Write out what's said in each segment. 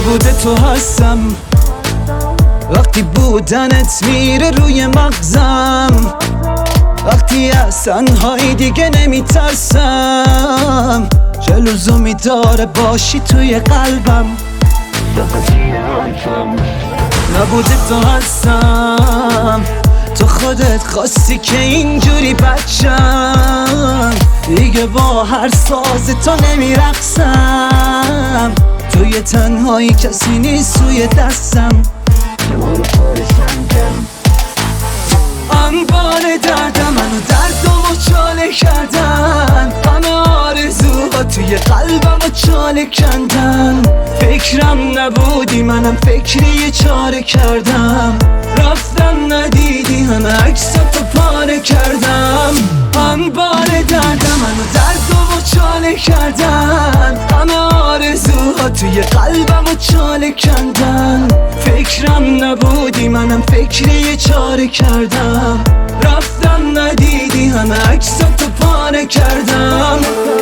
نبوده تو هستم وقتی بودنت میره روی مغزم، وقتی از تنهایی دیگه نمیترسم، چه لزومی داره باشی توی قلبم. نبوده تو هستم، تو خودت خواستی که اینجوری بچم، دیگه با هر ساز تو نمیرقصم، توی تنهایی کسی نیست توی دستم. انبار دردم منو دردمو چاله کردن، همه آرزوها توی قلبمو چاله کندن، فکرم نبودی منم فکری یه چاره کردم، رفتم ندیدی همه عکساتو پاره کردم. انبار دردم منو دردمو چاله کردن، همه آرزوها توی قلبمو چاله کندن، فکرم نبودی منم فکری یه چاره کردم، رفتم ندیدی همه عکساتو پاره کردم.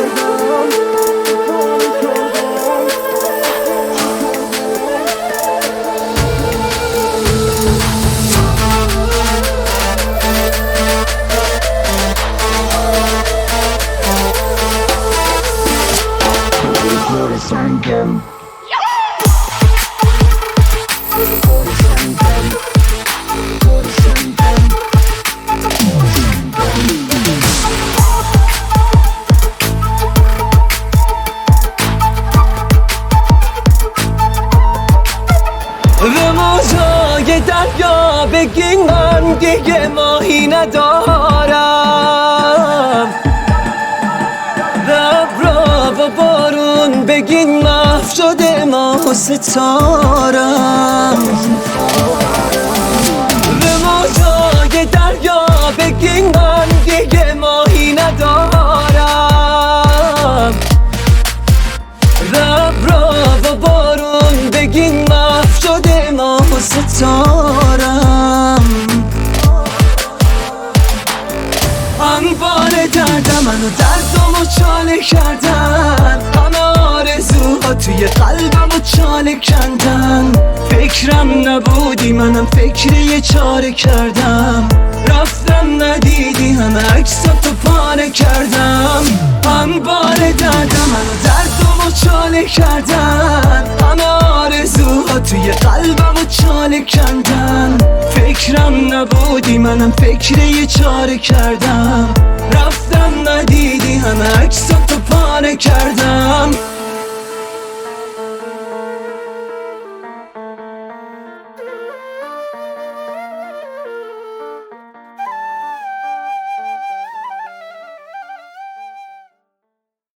به موجای دریا بگین من دیگه ماهی ندارم، به ابرا و بارون بگین محو شده ماه و ستارم، به موجای دریا بگین من دیگه ماهی ندارم، به ابرا و بارون بگین محو شده ماه و ستارم. انبار دردم منو دردمو چاله کردن، همه آرزوها توی قلبمو چاله کندن، فکرم نبودی منم فکری یه چاره کردم، رفتم ندیدی همه عکساتو پاره کردم. انبار دردم منو دردمو چاله کردن، همه آرزوها توی قلبمو چاله کندن، فکرم نبودی منم فکری یه چاره کردم، رفتم ندیدی همه عکساتو پاره کردم.